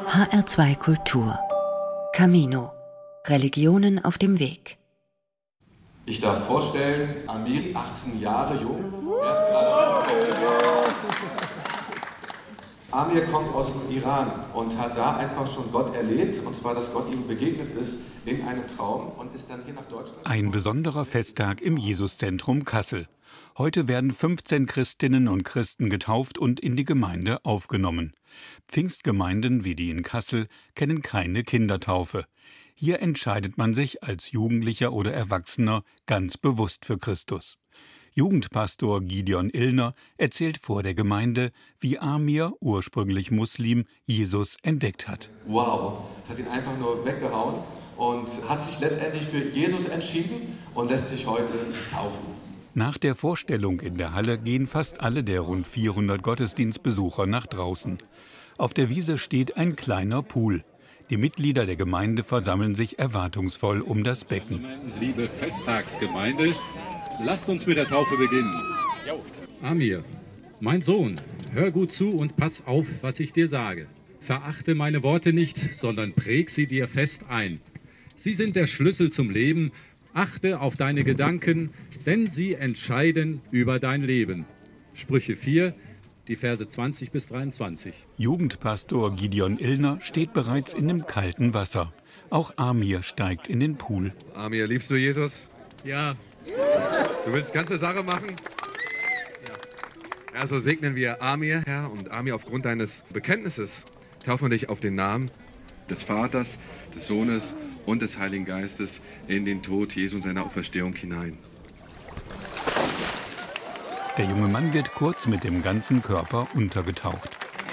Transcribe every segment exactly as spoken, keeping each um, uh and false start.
H R zwei Kultur Camino. Religionen auf dem Weg. Ich darf vorstellen, Amir, achtzehn Jahre jung. Er ist gerade Amir kommt aus dem Iran und hat da einfach schon Gott erlebt, und zwar, dass Gott ihm begegnet ist in einem Traum und ist dann hier nach Deutschland. Ein besonderer Festtag im Jesuszentrum Kassel. Heute werden fünfzehn Christinnen und Christen getauft und in die Gemeinde aufgenommen. Pfingstgemeinden wie die in Kassel kennen keine Kindertaufe. Hier entscheidet man sich als Jugendlicher oder Erwachsener ganz bewusst für Christus. Jugendpastor Gideon Illner erzählt vor der Gemeinde, wie Amir, ursprünglich Muslim, Jesus entdeckt hat. Wow, das hat ihn einfach nur weggehauen und hat sich letztendlich für Jesus entschieden und lässt sich heute taufen. Nach der Vorstellung in der Halle gehen fast alle der rund vierhundert Gottesdienstbesucher nach draußen. Auf der Wiese steht ein kleiner Pool. Die Mitglieder der Gemeinde versammeln sich erwartungsvoll um das Becken. Liebe Festtagsgemeinde, lasst uns mit der Taufe beginnen. Amir, mein Sohn, hör gut zu und pass auf, was ich dir sage. Verachte meine Worte nicht, sondern präg sie dir fest ein. Sie sind der Schlüssel zum Leben. Achte auf deine Gedanken, denn sie entscheiden über dein Leben. Sprüche vier, die Verse zwanzig bis dreiundzwanzig. Jugendpastor Gideon Illner steht bereits in dem kalten Wasser. Auch Amir steigt in den Pool. Amir, liebst du Jesus? Ja. Du willst ganze Sache machen? Ja. Also segnen wir Amir, Herr, und Amir, aufgrund deines Bekenntnisses taufen wir dich auf den Namen des Vaters, des Sohnes und des Heiligen Geistes in den Tod Jesu und seiner Auferstehung hinein. Der junge Mann wird kurz mit dem ganzen Körper untergetaucht.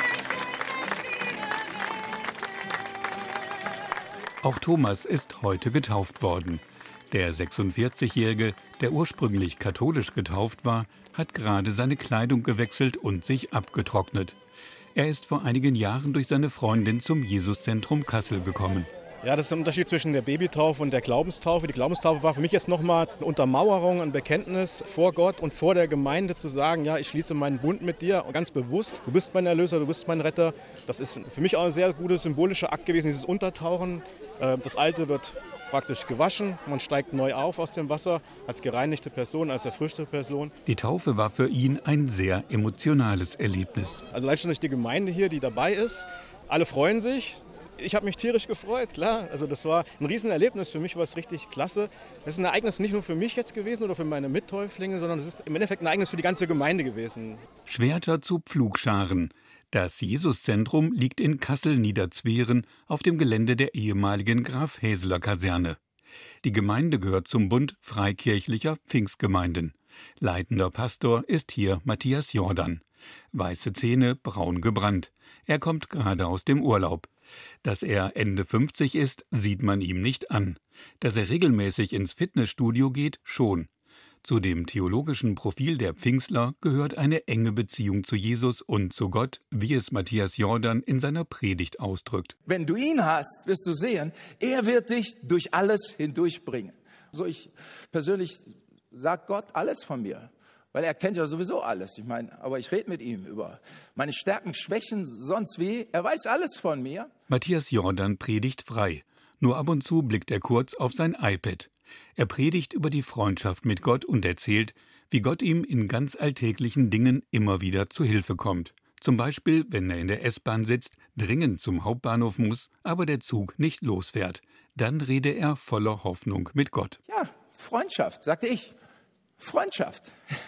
Auch Thomas ist heute getauft worden. Der sechsundvierzigjährige, der ursprünglich katholisch getauft war, hat gerade seine Kleidung gewechselt und sich abgetrocknet. Er ist vor einigen Jahren durch seine Freundin zum Jesuszentrum Kassel gekommen. Ja, das ist ein Unterschied zwischen der Babytaufe und der Glaubenstaufe. Die Glaubenstaufe war für mich jetzt nochmal eine Untermauerung, ein Bekenntnis vor Gott und vor der Gemeinde zu sagen, ja, ich schließe meinen Bund mit dir ganz bewusst. Du bist mein Erlöser, du bist mein Retter. Das ist für mich auch ein sehr guter symbolischer Akt gewesen, dieses Untertauchen. Das Alte wird praktisch gewaschen, man steigt neu auf aus dem Wasser als gereinigte Person, als erfrischte Person. Die Taufe war für ihn ein sehr emotionales Erlebnis. Also allein schon durch die Gemeinde hier, die dabei ist, alle freuen sich. Ich habe mich tierisch gefreut, klar. Also das war ein Riesenerlebnis. Für mich war es richtig klasse. Das ist ein Ereignis nicht nur für mich jetzt gewesen oder für meine Mittäuflinge, sondern es ist im Endeffekt ein Ereignis für die ganze Gemeinde gewesen. Schwerter zu Pflugscharen. Das Jesuszentrum liegt in Kassel-Niederzweren auf dem Gelände der ehemaligen Graf-Häseler-Kaserne. Die Gemeinde gehört zum Bund freikirchlicher Pfingstgemeinden. Leitender Pastor ist hier Matthias Jordan. Weiße Zähne, braun gebrannt. Er kommt gerade aus dem Urlaub. Dass er Ende fünfzig ist, sieht man ihm nicht an. Dass er regelmäßig ins Fitnessstudio geht, schon. Zu dem theologischen Profil der Pfingstler gehört eine enge Beziehung zu Jesus und zu Gott, wie es Matthias Jordan in seiner Predigt ausdrückt. Wenn du ihn hast, wirst du sehen, er wird dich durch alles hindurchbringen. So, ich persönlich sage Gott alles von mir. Weil er kennt ja sowieso alles. Ich meine, aber ich rede mit ihm über meine Stärken, Schwächen, sonst wie. Er weiß alles von mir. Matthias Jordan predigt frei. Nur ab und zu blickt er kurz auf sein iPad. Er predigt über die Freundschaft mit Gott und erzählt, wie Gott ihm in ganz alltäglichen Dingen immer wieder zu Hilfe kommt. Zum Beispiel, wenn er in der S-Bahn sitzt, dringend zum Hauptbahnhof muss, aber der Zug nicht losfährt. Dann rede er voller Hoffnung mit Gott. Ja, Freundschaft, sagte ich. Freundschaft.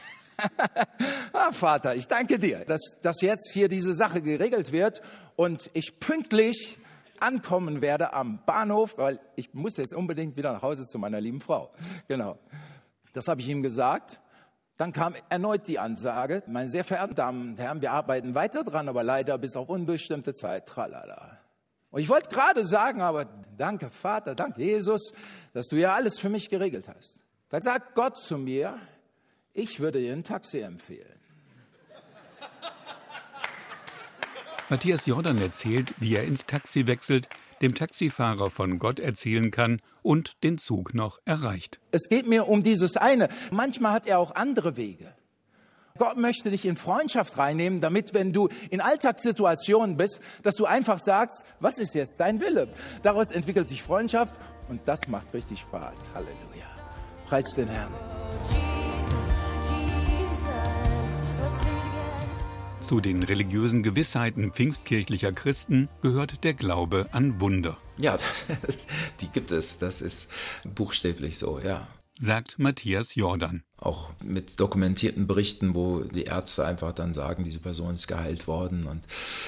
Ah, Vater, ich danke dir, dass, dass jetzt hier diese Sache geregelt wird und ich pünktlich ankommen werde am Bahnhof, weil ich muss jetzt unbedingt wieder nach Hause zu meiner lieben Frau. Genau, das habe ich ihm gesagt. Dann kam erneut die Ansage, meine sehr verehrten Damen und Herren, wir arbeiten weiter dran, aber leider bis auf unbestimmte Zeit. Tralala. Und ich wollte gerade sagen, aber danke Vater, danke Jesus, dass du ja alles für mich geregelt hast. Da sagt Gott zu mir, ich würde dir ein Taxi empfehlen. Matthias Jordan erzählt, wie er ins Taxi wechselt, dem Taxifahrer von Gott erzählen kann und den Zug noch erreicht. Es geht mir um dieses eine. Manchmal hat er auch andere Wege. Gott möchte dich in Freundschaft reinnehmen, damit, wenn du in Alltagssituationen bist, dass du einfach sagst, was ist jetzt dein Wille? Daraus entwickelt sich Freundschaft und das macht richtig Spaß. Halleluja. Preis den Herrn. Zu den religiösen Gewissheiten pfingstkirchlicher Christen gehört der Glaube an Wunder. Ja, das, die gibt es. Das ist buchstäblich so, ja. Sagt Matthias Jordan. Auch mit dokumentierten Berichten, wo die Ärzte einfach dann sagen, diese Person ist geheilt worden. Und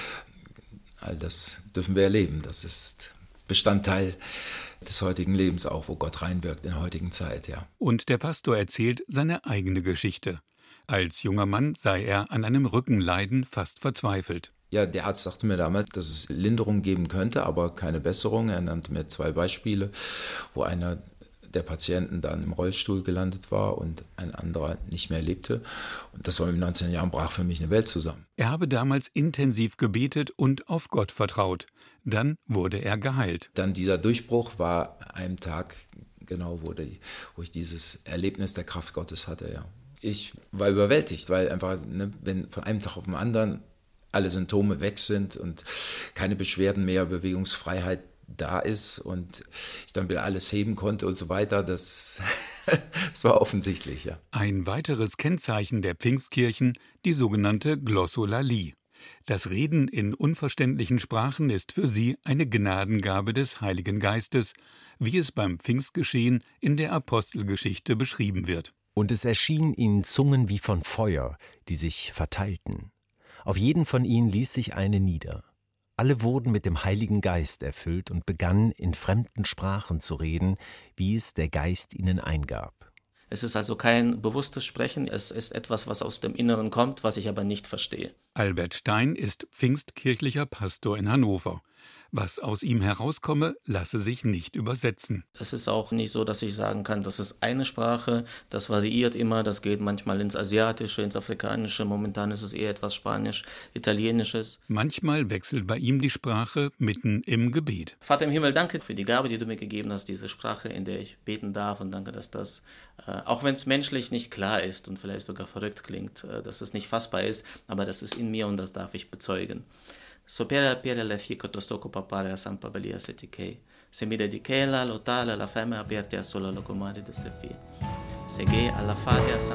all das dürfen wir erleben. Das ist Bestandteil des heutigen Lebens auch, wo Gott reinwirkt in der heutigen Zeit, ja. Und der Pastor erzählt seine eigene Geschichte. Als junger Mann sei er an einem Rückenleiden fast verzweifelt. Ja, der Arzt sagte mir damals, dass es Linderung geben könnte, aber keine Besserung. Er nannte mir zwei Beispiele, wo einer der Patienten dann im Rollstuhl gelandet war und ein anderer nicht mehr lebte. Und das war mit neunzehn Jahren, brach für mich eine Welt zusammen. Er habe damals intensiv gebetet und auf Gott vertraut. Dann wurde er geheilt. Dann dieser Durchbruch war an einem Tag, genau, wo, die, wo ich dieses Erlebnis der Kraft Gottes hatte, ja. Ich war überwältigt, weil einfach, ne, wenn von einem Tag auf den anderen alle Symptome weg sind und keine Beschwerden mehr, Bewegungsfreiheit da ist und ich dann wieder alles heben konnte und so weiter, das, das war offensichtlich, ja. Ein weiteres Kennzeichen der Pfingstkirchen, die sogenannte Glossolalie. Das Reden in unverständlichen Sprachen ist für sie eine Gnadengabe des Heiligen Geistes, wie es beim Pfingstgeschehen in der Apostelgeschichte beschrieben wird. Und es erschienen ihnen Zungen wie von Feuer, die sich verteilten. Auf jeden von ihnen ließ sich eine nieder. Alle wurden mit dem Heiligen Geist erfüllt und begannen, in fremden Sprachen zu reden, wie es der Geist ihnen eingab. Es ist also kein bewusstes Sprechen, es ist etwas, was aus dem Inneren kommt, was ich aber nicht verstehe. Albert Stein ist pfingstkirchlicher Pastor in Hannover. Was aus ihm herauskomme, lasse sich nicht übersetzen. Es ist auch nicht so, dass ich sagen kann, das ist eine Sprache, das variiert immer, das geht manchmal ins Asiatische, ins Afrikanische, momentan ist es eher etwas Spanisch, Italienisches. Manchmal wechselt bei ihm die Sprache mitten im Gebet. Vater im Himmel, danke für die Gabe, die du mir gegeben hast, diese Sprache, in der ich beten darf, und danke, dass das, äh, auch wenn es menschlich nicht klar ist und vielleicht sogar verrückt klingt, äh, dass es nicht fassbar ist, aber das ist in mir und das darf ich bezeugen. Sopera per la fico tostoko papare a San Pavalia setikei. Se mi dedichela lotale la femme aperte a solo lo comandi de stefi. Segei alla fate a San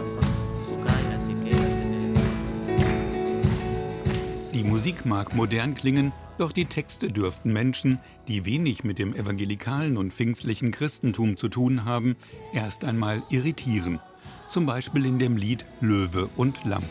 Die Musik mag modern klingen, doch die Texte dürften Menschen, die wenig mit dem evangelikalen und pfingstlichen Christentum zu tun haben, erst einmal irritieren. Zum Beispiel in dem Lied Löwe und Lamm.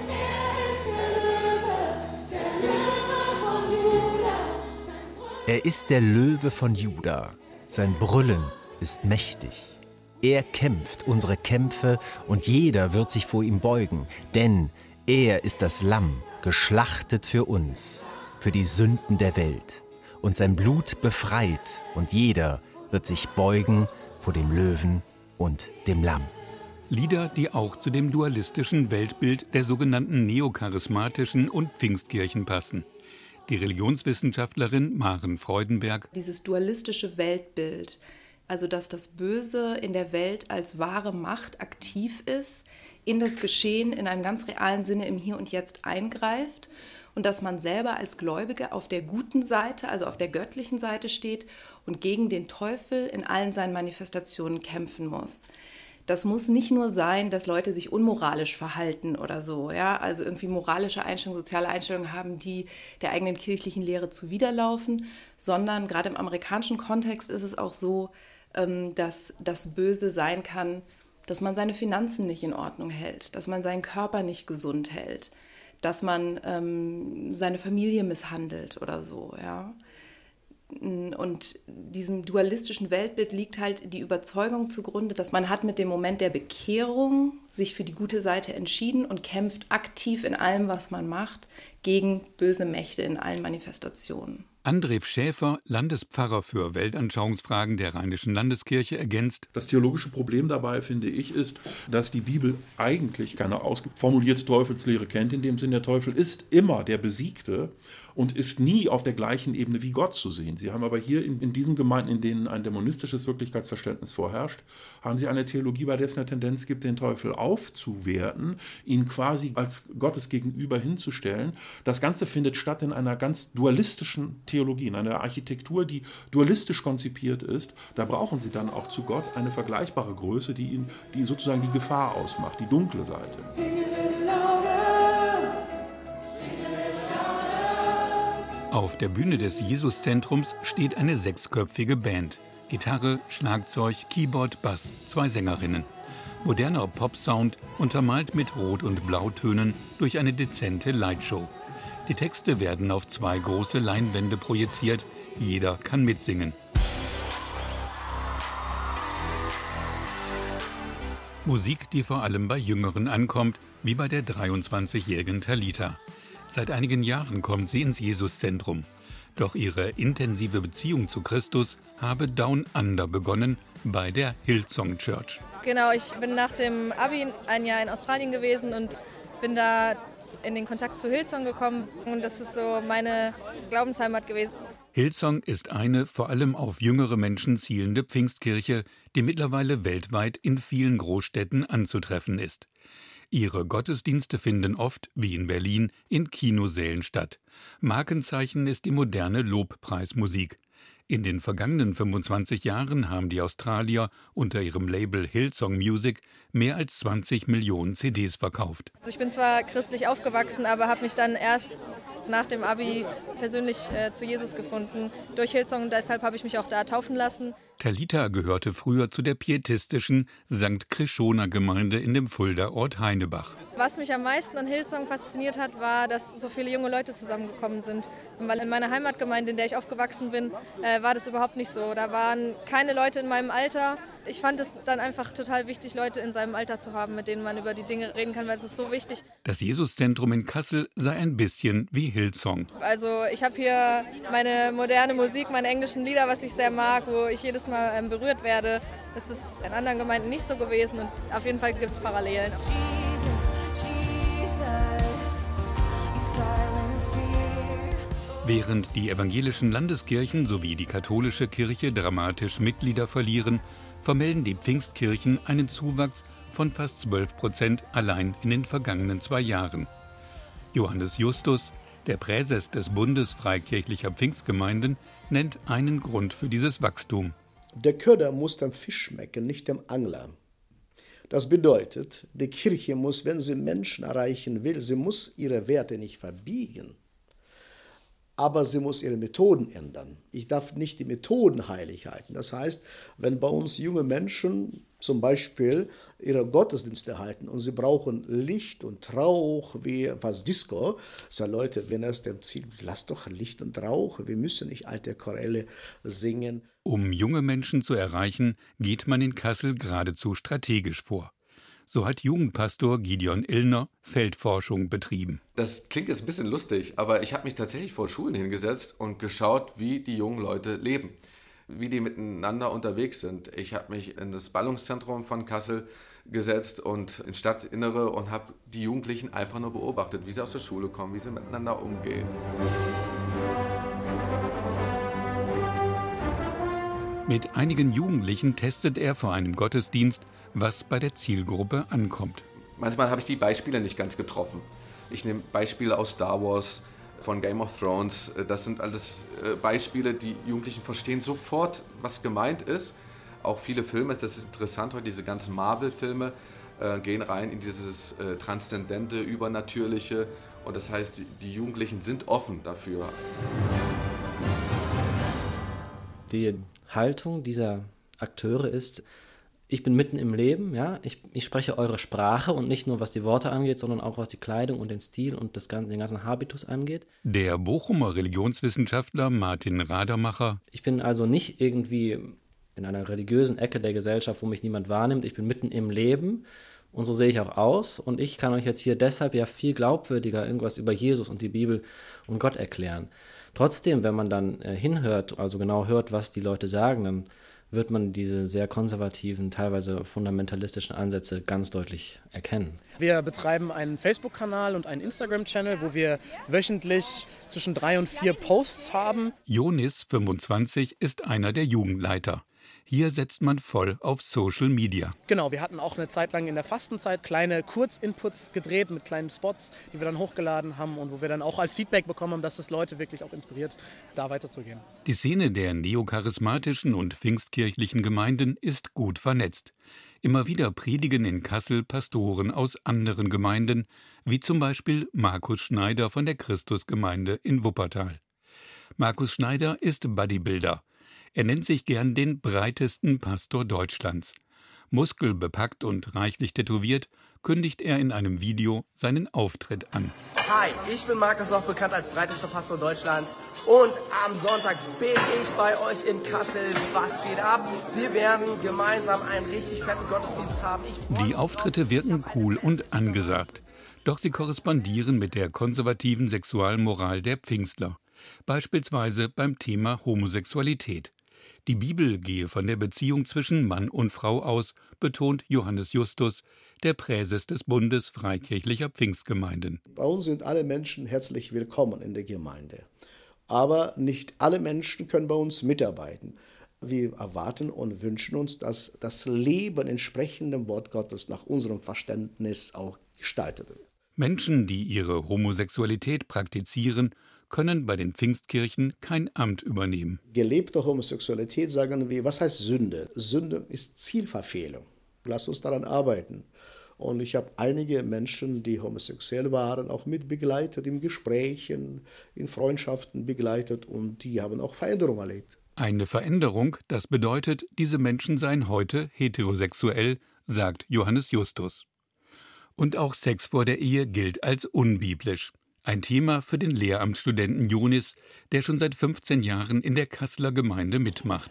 Er ist der Löwe von Juda, sein Brüllen ist mächtig. Er kämpft unsere Kämpfe und jeder wird sich vor ihm beugen, denn er ist das Lamm, geschlachtet für uns, für die Sünden der Welt. Und sein Blut befreit und jeder wird sich beugen vor dem Löwen und dem Lamm. Lieder, die auch zu dem dualistischen Weltbild der sogenannten neocharismatischen und Pfingstkirchen passen. Die Religionswissenschaftlerin Maren Freudenberg. Dieses dualistische Weltbild, also dass das Böse in der Welt als wahre Macht aktiv ist, in das Geschehen in einem ganz realen Sinne im Hier und Jetzt eingreift und dass man selber als Gläubige auf der guten Seite, also auf der göttlichen Seite steht und gegen den Teufel in allen seinen Manifestationen kämpfen muss. Das muss nicht nur sein, dass Leute sich unmoralisch verhalten oder so, ja, also irgendwie moralische Einstellungen, soziale Einstellungen haben, die der eigenen kirchlichen Lehre zuwiderlaufen, sondern gerade im amerikanischen Kontext ist es auch so, dass das Böse sein kann, dass man seine Finanzen nicht in Ordnung hält, dass man seinen Körper nicht gesund hält, dass man ähm, seine Familie misshandelt oder so, ja. Und diesem dualistischen Weltbild liegt halt die Überzeugung zugrunde, dass man hat mit dem Moment der Bekehrung sich für die gute Seite entschieden und kämpft aktiv in allem, was man macht, gegen böse Mächte in allen Manifestationen. André Schäfer, Landespfarrer für Weltanschauungsfragen der Rheinischen Landeskirche, ergänzt: Das theologische Problem dabei, finde ich, ist, dass die Bibel eigentlich keine ausformulierte Teufelslehre kennt. In dem Sinne, der Teufel ist immer der Besiegte und ist nie auf der gleichen Ebene wie Gott zu sehen. Sie haben aber hier in, in diesen Gemeinden, in denen ein dämonistisches Wirklichkeitsverständnis vorherrscht, haben sie eine Theologie, bei der es eine Tendenz gibt, den Teufel aufzuwerten, ihn quasi als Gottes Gegenüber hinzustellen. Das Ganze findet statt in einer ganz dualistischen Theologie, in einer Architektur, die dualistisch konzipiert ist. Da brauchen sie dann auch zu Gott eine vergleichbare Größe, die, ihn, die sozusagen die Gefahr ausmacht, die dunkle Seite. Auf der Bühne des Jesuszentrums steht eine sechsköpfige Band. Gitarre, Schlagzeug, Keyboard, Bass, zwei Sängerinnen. Moderner Popsound, untermalt mit Rot- und Blautönen durch eine dezente Lightshow. Die Texte werden auf zwei große Leinwände projiziert. Jeder kann mitsingen. Musik, die vor allem bei Jüngeren ankommt, wie bei der dreiundzwanzigjährigen Talita. Seit einigen Jahren kommt sie ins Jesuszentrum. Doch ihre intensive Beziehung zu Christus habe Down Under begonnen, bei der Hillsong Church. Genau, ich bin nach dem Abi ein Jahr in Australien gewesen und bin da in den Kontakt zu Hillsong gekommen. Und das ist so meine Glaubensheimat gewesen. Hillsong ist eine vor allem auf jüngere Menschen zielende Pfingstkirche, die mittlerweile weltweit in vielen Großstädten anzutreffen ist. Ihre Gottesdienste finden oft, wie in Berlin, in Kinosälen statt. Markenzeichen ist die moderne Lobpreismusik. In den vergangenen fünfundzwanzig Jahren haben die Australier unter ihrem Label Hillsong Music mehr als zwanzig Millionen C Ds verkauft. Also ich bin zwar christlich aufgewachsen, aber habe mich dann erst nach dem Abi persönlich äh, zu Jesus gefunden durch Hillsong. Deshalb habe ich mich auch da taufen lassen. Talita gehörte früher zu der pietistischen Sankt Krishona-Gemeinde in dem Fuldaer Ort Heinebach. Was mich am meisten an Hillsong fasziniert hat, war, dass so viele junge Leute zusammengekommen sind. Weil in meiner Heimatgemeinde, in der ich aufgewachsen bin, äh, war das überhaupt nicht so. Da waren keine Leute in meinem Alter. Ich fand es dann einfach total wichtig, Leute in seinem Alter zu haben, mit denen man über die Dinge reden kann, weil es ist so wichtig. Das Jesuszentrum in Kassel sei ein bisschen wie Hillsong. Also ich habe hier meine moderne Musik, meine englischen Lieder, was ich sehr mag, wo ich jedes Mal ähm, berührt werde. Das ist in anderen Gemeinden nicht so gewesen und auf jeden Fall gibt es Parallelen. Während die evangelischen Landeskirchen sowie die katholische Kirche dramatisch Mitglieder verlieren, vermelden die Pfingstkirchen einen Zuwachs von fast zwölf Prozent allein in den vergangenen zwei Jahren. Johannes Justus, der Präses des Bundes freikirchlicher Pfingstgemeinden, nennt einen Grund für dieses Wachstum. Der Köder muss dem Fisch schmecken, nicht dem Angler. Das bedeutet, die Kirche muss, wenn sie Menschen erreichen will, sie muss ihre Werte nicht verbiegen. Aber sie muss ihre Methoden ändern. Ich darf nicht die Methoden heilig halten. Das heißt, wenn bei uns junge Menschen zum Beispiel ihre Gottesdienste halten und sie brauchen Licht und Rauch wie was Disco, sagen Leute, wenn es dem Ziel, lasst doch Licht und Rauch, wir müssen nicht alte Choräle singen. Um junge Menschen zu erreichen, geht man in Kassel geradezu strategisch vor. So hat Jugendpastor Gideon Illner Feldforschung betrieben. Das klingt jetzt ein bisschen lustig, aber ich habe mich tatsächlich vor Schulen hingesetzt und geschaut, wie die jungen Leute leben, wie die miteinander unterwegs sind. Ich habe mich in das Ballungszentrum von Kassel gesetzt und ins Stadtinnere und habe die Jugendlichen einfach nur beobachtet, wie sie aus der Schule kommen, wie sie miteinander umgehen. Mit einigen Jugendlichen testet er vor einem Gottesdienst, was bei der Zielgruppe ankommt. Manchmal habe ich die Beispiele nicht ganz getroffen. Ich nehme Beispiele aus Star Wars, von Game of Thrones. Das sind alles Beispiele, die Jugendlichen verstehen sofort, was gemeint ist. Auch viele Filme, das ist interessant heute, diese ganzen Marvel-Filme äh, gehen rein in dieses äh, transzendente, übernatürliche. Und das heißt, die Jugendlichen sind offen dafür. Die Haltung dieser Akteure ist, ich bin mitten im Leben, ja, ich, ich spreche eure Sprache und nicht nur was die Worte angeht, sondern auch was die Kleidung und den Stil und das, den ganzen Habitus angeht. Der Bochumer Religionswissenschaftler Martin Radermacher. Ich bin also nicht irgendwie in einer religiösen Ecke der Gesellschaft, wo mich niemand wahrnimmt, ich bin mitten im Leben Und so sehe ich auch aus. Und ich kann euch jetzt hier deshalb ja viel glaubwürdiger irgendwas über Jesus und die Bibel und Gott erklären. Trotzdem, wenn man dann äh, hinhört, also genau hört, was die Leute sagen, dann wird man diese sehr konservativen, teilweise fundamentalistischen Ansätze ganz deutlich erkennen. Wir betreiben einen Facebook-Kanal und einen Instagram-Channel, wo wir wöchentlich zwischen drei und vier Posts haben. Jonis, fünfundzwanzig, ist einer der Jugendleiter. Hier setzt man voll auf Social Media. Genau, wir hatten auch eine Zeit lang in der Fastenzeit kleine Kurzinputs gedreht mit kleinen Spots, die wir dann hochgeladen haben und wo wir dann auch als Feedback bekommen haben, dass es Leute wirklich auch inspiriert, da weiterzugehen. Die Szene der neocharismatischen und pfingstkirchlichen Gemeinden ist gut vernetzt. Immer wieder predigen in Kassel Pastoren aus anderen Gemeinden, wie zum Beispiel Markus Schneider von der Christusgemeinde in Wuppertal. Markus Schneider ist Bodybuilder. Er nennt sich gern den breitesten Pastor Deutschlands. Muskelbepackt und reichlich tätowiert, kündigt er in einem Video seinen Auftritt an. Hi, ich bin Markus, auch bekannt als breitester Pastor Deutschlands. Und am Sonntag bin ich bei euch in Kassel. Was geht ab? Wir werden gemeinsam einen richtig fetten Gottesdienst haben. Die Auftritte wirken cool und angesagt. Doch sie korrespondieren mit der konservativen Sexualmoral der Pfingstler. Beispielsweise beim Thema Homosexualität. Die Bibel gehe von der Beziehung zwischen Mann und Frau aus, betont Johannes Justus, der Präses des Bundes freikirchlicher Pfingstgemeinden. Bei uns sind alle Menschen herzlich willkommen in der Gemeinde. Aber nicht alle Menschen können bei uns mitarbeiten. Wir erwarten und wünschen uns, dass das Leben entsprechend dem Wort Gottes nach unserem Verständnis auch gestaltet wird. Menschen, die ihre Homosexualität praktizieren, können bei den Pfingstkirchen kein Amt übernehmen. Gelebte Homosexualität, sagen wir, was heißt Sünde? Sünde ist Zielverfehlung. Lass uns daran arbeiten. Und ich habe einige Menschen, die homosexuell waren, auch mit begleitet, in Gesprächen, in Freundschaften begleitet und die haben auch Veränderungen erlebt. Eine Veränderung, das bedeutet, diese Menschen seien heute heterosexuell, sagt Johannes Justus. Und auch Sex vor der Ehe gilt als unbiblisch. Ein Thema für den Lehramtsstudenten Jonis, der schon seit fünfzehn Jahren in der Kasseler Gemeinde mitmacht.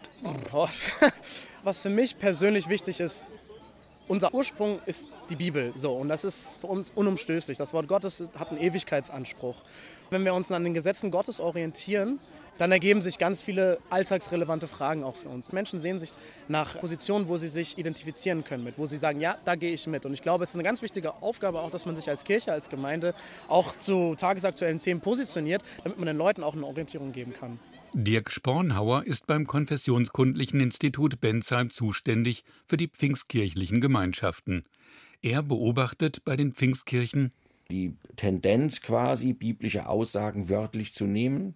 Was für mich persönlich wichtig ist, unser Ursprung ist die Bibel, so, und das ist für uns unumstößlich. Das Wort Gottes hat einen Ewigkeitsanspruch. Wenn wir uns an den Gesetzen Gottes orientieren, dann ergeben sich ganz viele alltagsrelevante Fragen auch für uns. Menschen sehen sich nach Positionen, wo sie sich identifizieren können mit, wo sie sagen, ja, da gehe ich mit. Und ich glaube, es ist eine ganz wichtige Aufgabe auch, dass man sich als Kirche, als Gemeinde auch zu tagesaktuellen Themen positioniert, damit man den Leuten auch eine Orientierung geben kann. Dirk Spornhauer ist beim Konfessionskundlichen Institut Bensheim zuständig für die pfingstkirchlichen Gemeinschaften. Er beobachtet bei den Pfingstkirchen die Tendenz, quasi biblische Aussagen wörtlich zu nehmen,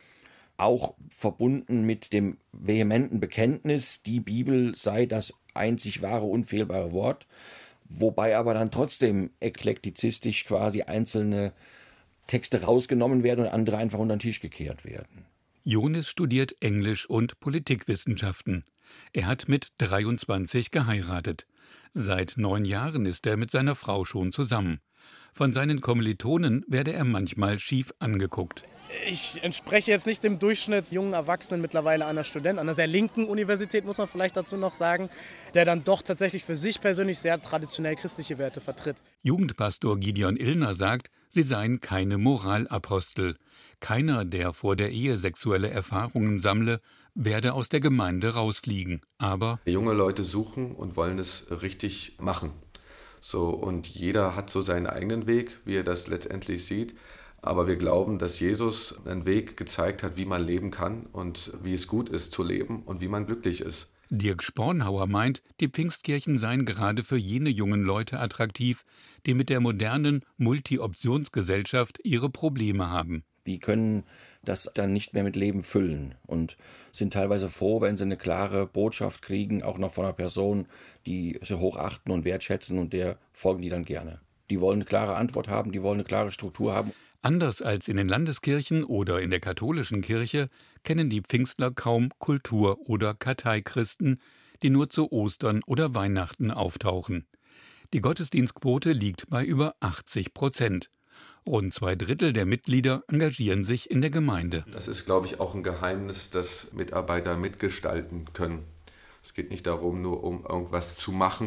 auch verbunden mit dem vehementen Bekenntnis, die Bibel sei das einzig wahre, unfehlbare Wort, wobei aber dann trotzdem eklektizistisch quasi einzelne Texte rausgenommen werden und andere einfach unter den Tisch gekehrt werden. Jonis studiert Englisch und Politikwissenschaften. Er hat mit dreiundzwanzig geheiratet. Seit neun Jahren ist er mit seiner Frau schon zusammen. Von seinen Kommilitonen werde er manchmal schief angeguckt. Ich entspreche jetzt nicht dem Durchschnitt jungen Erwachsenen mittlerweile an einer Student, an einer sehr linken Universität, muss man vielleicht dazu noch sagen, der dann doch tatsächlich für sich persönlich sehr traditionell christliche Werte vertritt. Jugendpastor Gideon Illner sagt, sie seien keine Moralapostel. Keiner, der vor der Ehe sexuelle Erfahrungen sammle, werde aus der Gemeinde rausfliegen. Aber junge Leute suchen und wollen es richtig machen. So, und jeder hat so seinen eigenen Weg, wie er das letztendlich sieht. Aber wir glauben, dass Jesus einen Weg gezeigt hat, wie man leben kann und wie es gut ist zu leben und wie man glücklich ist. Dirk Spornhauer meint, die Pfingstkirchen seien gerade für jene jungen Leute attraktiv, die mit der modernen Multi-Optionsgesellschaft ihre Probleme haben. Die können das dann nicht mehr mit Leben füllen und sind teilweise froh, wenn sie eine klare Botschaft kriegen, auch noch von einer Person, die sie hochachten und wertschätzen, und der folgen die dann gerne. Die wollen eine klare Antwort haben, die wollen eine klare Struktur haben. Anders als in den Landeskirchen oder in der katholischen Kirche kennen die Pfingstler kaum Kultur- oder Karteikristen, die nur zu Ostern oder Weihnachten auftauchen. Die Gottesdienstquote liegt bei über achtzig Prozent. Rund zwei Drittel der Mitglieder engagieren sich in der Gemeinde. Das ist, glaube ich, auch ein Geheimnis, dass Mitarbeiter mitgestalten können. Es geht nicht darum, nur um irgendwas zu machen,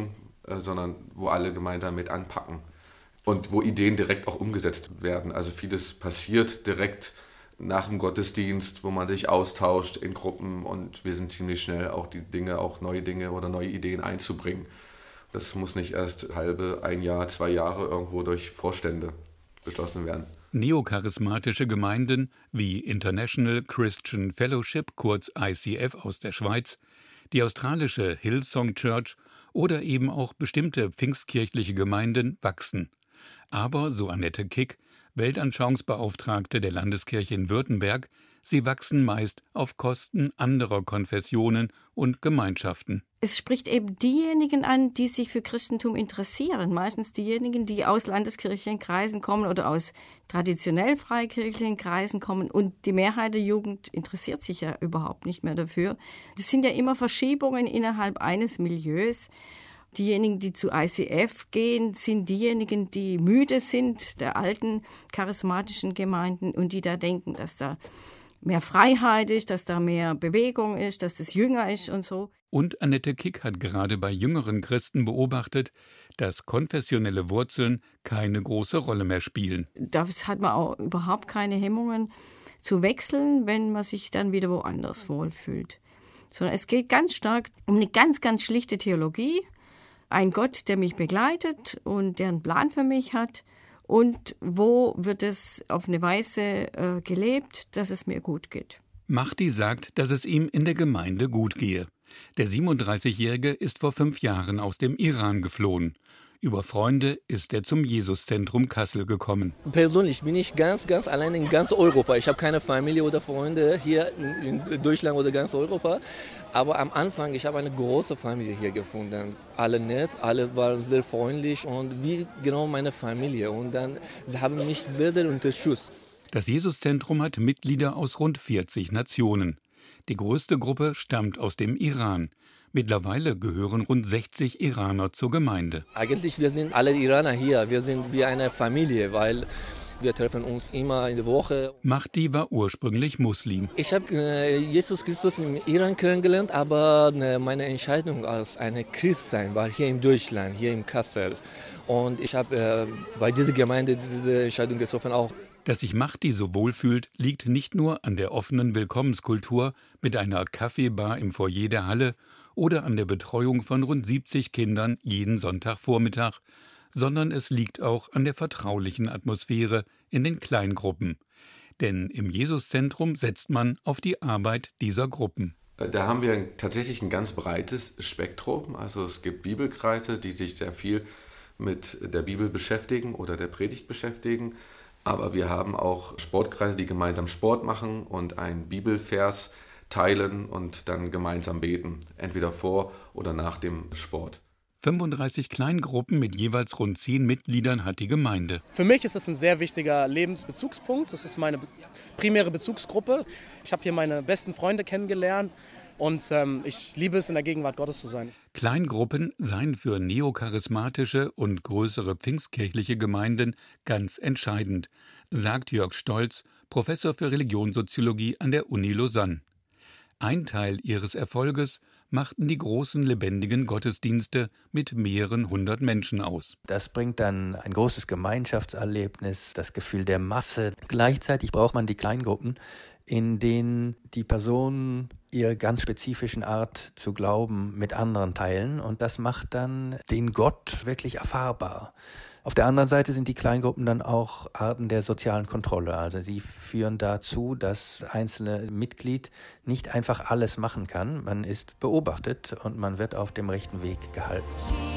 äh, sondern wo alle gemeinsam mit anpacken und wo Ideen direkt auch umgesetzt werden. Also vieles passiert direkt nach dem Gottesdienst, wo man sich austauscht in Gruppen und wir sind ziemlich schnell auch die Dinge, auch neue Dinge oder neue Ideen einzubringen. Das muss nicht erst halbe, ein Jahr, zwei Jahre irgendwo durch Vorstände beschlossen werden. Neocharismatische Gemeinden wie International Christian Fellowship, kurz I C F aus der Schweiz, die australische Hillsong Church oder eben auch bestimmte pfingstkirchliche Gemeinden wachsen. Aber, so Annette Kick, Weltanschauungsbeauftragte der Landeskirche in Württemberg, sie wachsen meist auf Kosten anderer Konfessionen und Gemeinschaften. Es spricht eben diejenigen an, die sich für Christentum interessieren. Meistens diejenigen, die aus landeskirchlichen Kreisen kommen oder aus traditionell freikirchlichen Kreisen kommen. Und die Mehrheit der Jugend interessiert sich ja überhaupt nicht mehr dafür. Das sind ja immer Verschiebungen innerhalb eines Milieus. Diejenigen, die zu I C F gehen, sind diejenigen, die müde sind der alten charismatischen Gemeinden und die da denken, dass da mehr Freiheit ist, dass da mehr Bewegung ist, dass das jünger ist und so. Und Annette Kick hat gerade bei jüngeren Christen beobachtet, dass konfessionelle Wurzeln keine große Rolle mehr spielen. Da hat man auch überhaupt keine Hemmungen zu wechseln, wenn man sich dann wieder woanders wohlfühlt. Sondern es geht ganz stark um eine ganz, ganz schlichte Theologie. Ein Gott, der mich begleitet und der einen Plan für mich hat. Und wo wird es auf eine Weise äh, gelebt, dass es mir gut geht. Mahdi sagt, dass es ihm in der Gemeinde gut gehe. Der siebenunddreißigjährige ist vor fünf Jahren aus dem Iran geflohen. Über Freunde ist er zum Jesuszentrum Kassel gekommen. Persönlich bin ich ganz, ganz allein in ganz Europa. Ich habe keine Familie oder Freunde hier in Deutschland oder ganz Europa. Aber am Anfang, ich habe eine große Familie hier gefunden. Alle nett, alle waren sehr freundlich und wie genau meine Familie. Und dann sie haben mich sehr, sehr unterstützt. Das Jesuszentrum hat Mitglieder aus rund vierzig Nationen. Die größte Gruppe stammt aus dem Iran. Mittlerweile gehören rund sechzig Iraner zur Gemeinde. Eigentlich wir sind alle Iraner hier. Wir sind wie eine Familie, weil wir treffen uns immer in der Woche. Mahdi war ursprünglich Muslim. Ich habe äh, Jesus Christus im Iran kennengelernt, aber äh, meine Entscheidung als eine Christ sein war hier in Deutschland, hier in Kassel. Und ich habe äh, bei dieser Gemeinde diese Entscheidung getroffen auch. Dass sich Mahdi so wohlfühlt, liegt nicht nur an der offenen Willkommenskultur mit einer Kaffeebar im Foyer der Halle oder an der Betreuung von rund siebzig Kindern jeden Sonntagvormittag, sondern es liegt auch an der vertraulichen Atmosphäre in den Kleingruppen. Denn im Jesuszentrum setzt man auf die Arbeit dieser Gruppen. Da haben wir tatsächlich ein ganz breites Spektrum. Also es gibt Bibelkreise, die sich sehr viel mit der Bibel beschäftigen oder der Predigt beschäftigen. Aber wir haben auch Sportkreise, die gemeinsam Sport machen und einen Bibelvers teilen und dann gemeinsam beten, entweder vor oder nach dem Sport. fünfunddreißig Kleingruppen mit jeweils rund zehn Mitgliedern hat die Gemeinde. Für mich ist es ein sehr wichtiger Lebensbezugspunkt. Das ist meine primäre Bezugsgruppe. Ich habe hier meine besten Freunde kennengelernt und ähm, ich liebe es, in der Gegenwart Gottes zu sein. Kleingruppen seien für neocharismatische und größere pfingstkirchliche Gemeinden ganz entscheidend, sagt Jörg Stolz, Professor für Religionssoziologie an der Uni Lausanne. Ein Teil ihres Erfolges machten die großen lebendigen Gottesdienste mit mehreren hundert Menschen aus. Das bringt dann ein großes Gemeinschaftserlebnis, das Gefühl der Masse. Gleichzeitig braucht man die Kleingruppen, in denen die Personen ihre ganz spezifischen Art zu glauben mit anderen teilen. Und das macht dann den Gott wirklich erfahrbar. Auf der anderen Seite sind die Kleingruppen dann auch Arten der sozialen Kontrolle. Also sie führen dazu, dass einzelne Mitglied nicht einfach alles machen kann. Man ist beobachtet und man wird auf dem rechten Weg gehalten.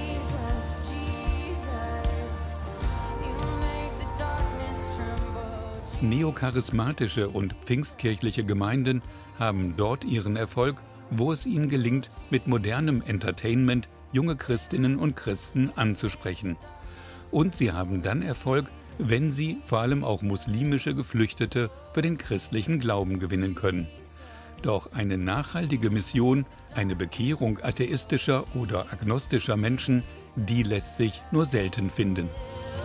Neocharismatische und pfingstkirchliche Gemeinden haben dort ihren Erfolg, wo es ihnen gelingt, mit modernem Entertainment junge Christinnen und Christen anzusprechen. Und sie haben dann Erfolg, wenn sie vor allem auch muslimische Geflüchtete für den christlichen Glauben gewinnen können. Doch eine nachhaltige Mission, eine Bekehrung atheistischer oder agnostischer Menschen, die lässt sich nur selten finden.